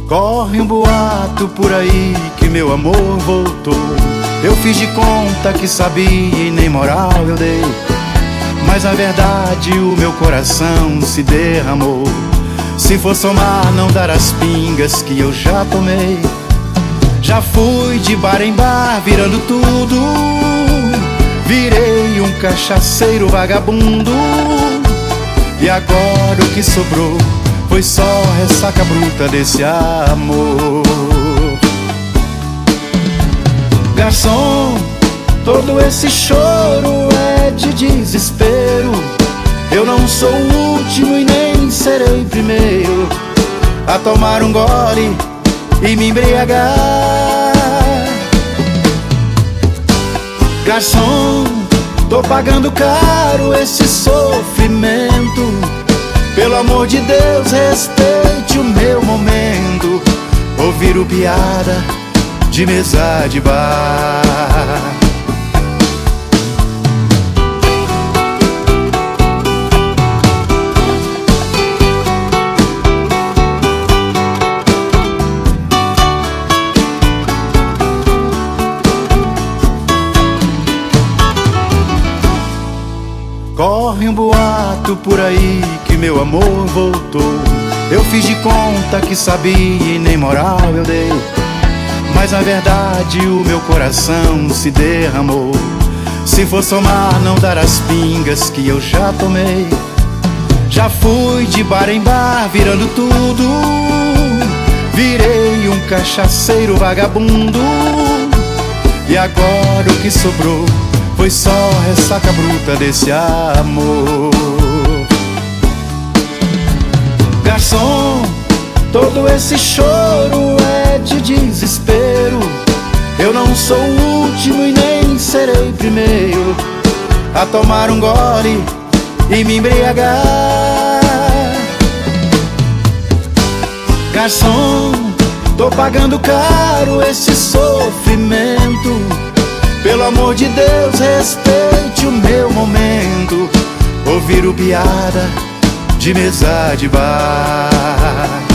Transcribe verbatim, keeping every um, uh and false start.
Corre um boato por aí que meu amor voltou. Eu fiz de conta que sabia e nem moral eu dei, mas na verdade o meu coração se derramou. Se for somar, não dar as pingas que eu já tomei. Já fui de bar em bar, virando tudo. Virei um cachaceiro vagabundo. E agora o que sobrou foi só ressaca bruta desse amor. Garçom, todo esse choro é de desespero. Eu não sou o último e nem serei primeiro a tomar um gole e me embriagar. Garçom, tô pagando caro esse sofrimento. Pelo amor de Deus, respeite o meu momento. Ouviram piada de mesa de bar. Corre um boato por aí que meu amor voltou. Eu fiz de conta que sabia e nem moral eu dei, mas na verdade o meu coração se derramou. Se for somar, não dar as pingas que eu já tomei. Já fui de bar em bar, virando tudo. Virei um cachaceiro vagabundo. E agora o que sobrou foi só ressaca bruta desse amor. Garçom, todo esse choro é de desespero. Eu não sou o último e nem serei primeiro a tomar um gole e me embriagar. Garçom, tô pagando caro esse sofrimento. Pelo amor de Deus, respeite o meu momento. Ouviram piada de mesa de bar.